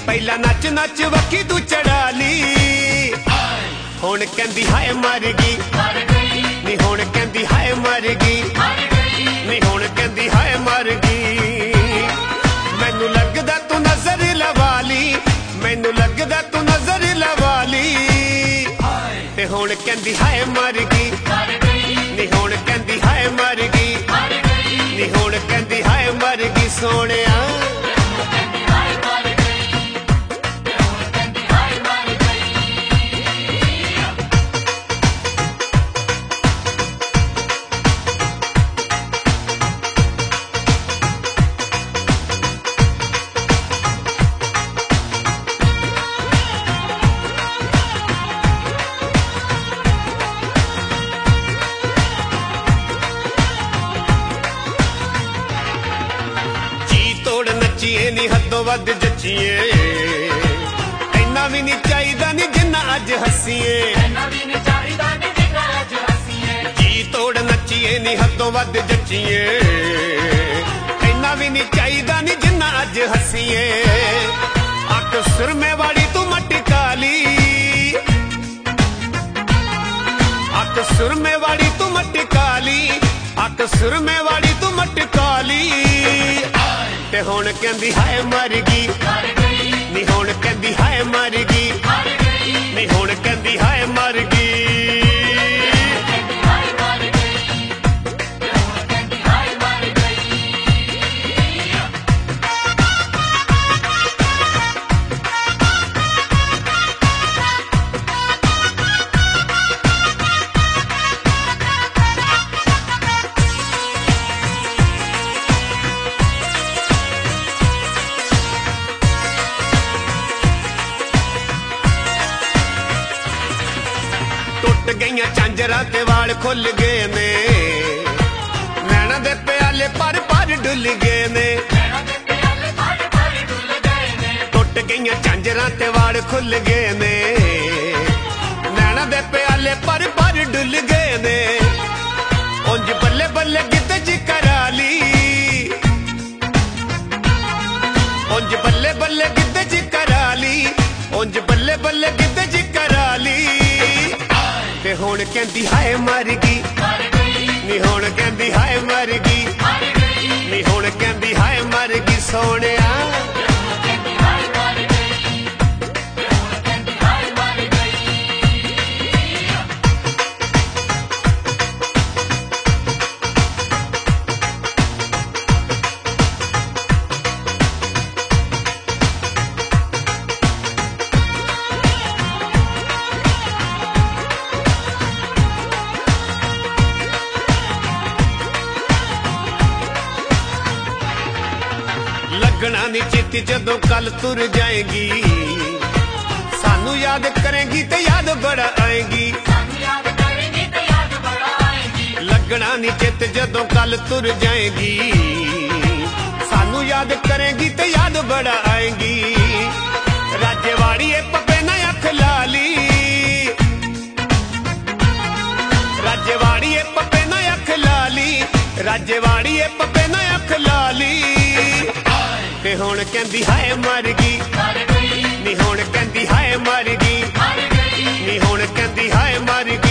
पहला नच नच वक्की तू चढ़ा ली हुण कहंदी हाय मर गई नी हुण कहंदी हाय मर गई नी हुण कहंदी हाय मर गई मैनू लगदा तू नजर लवा ली मैनू लगदा तू नजर लवा ली ते हुण कहंदी हाय मर गई नी हुण कहंदी हाय मर गई नी हुण कहंदी हाय मर गई सोहणिया नचिए नी हदों वध जचिए इन्ना भी नहीं चाहिदा नी जिन्ना अज हसीए जी तोड़ नचिए नी हदों वध जचिए इन्ना भी नहीं चाहिदा नी जिन्ना अज हसीए अक सुरमे वाली तू मटका ली अक सुरमे वाली तू मटका ली अक सुरमे वाली तू मटका ली ते हुण कहंदी हाय मर गई नी हुण कहंदी हाय मर गई नी हुण कहंदी हाय मर गई गईयां झांजरां ते वाल खुल गए ने नैना दे प्याले पर डुल गए ने टुट गईयां झांजरां ते वाल खुल गए ने नैना दे प्याले पर डुल गए ने उंज बल्ले बल्ले गिद्ध जी करा ली उंज बल्ले बल्ले गिद्ध जी करा ली उंज बल्ले बल्ले गिद्ध जी करा ली ते हुण कहंदी हाय मर गई नी हुण कहंदी हाय मर गई नी हुण कहंदी हाय मर गई सोहणिया लगना नी चित्ती जदों कल तुर जाएगी सानू याद करेंगी ते याद बड़ा आएगी लगना नी चित जदों कल तुर जाएगी सानू याद करेंगी ते याद बड़ा आएगी राजेवाड़ी पप्पे ना अख ला ली राजेवाड़ी पप्पे ना अख ला ली राजेवाड़ी पप्पे ना अख ला ली ते हुण कहंदी हाय मर गई नी हुण कहंदी हाय मर गई नी हुण कहंदी हाय मर गई